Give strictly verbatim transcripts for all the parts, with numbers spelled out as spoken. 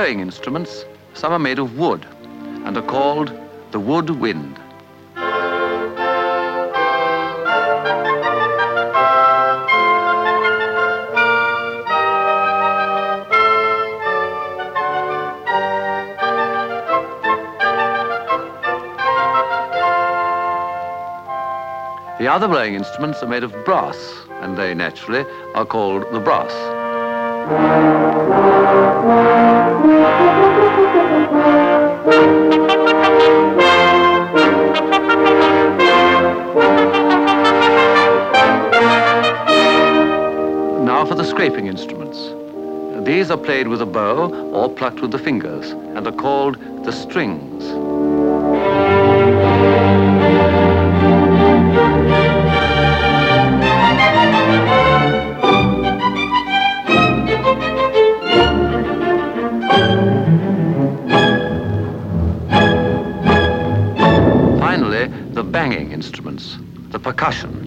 blowing instruments, some are made of wood and are called the woodwind. The other blowing instruments are made of brass, and they naturally are called the brass. Now for the scraping instruments. These are played with a bow or plucked with the fingers and are called the strings. Finally, the banging instruments, the percussion.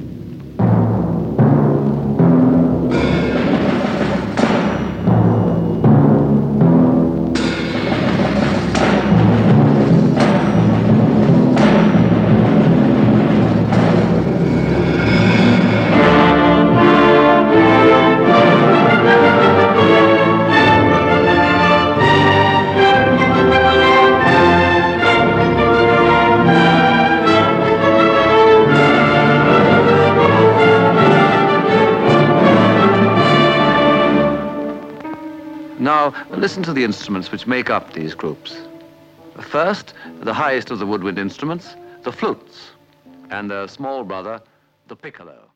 Now, listen to the instruments which make up these groups. First, the highest of the woodwind instruments, the flutes, and their small brother, the piccolo.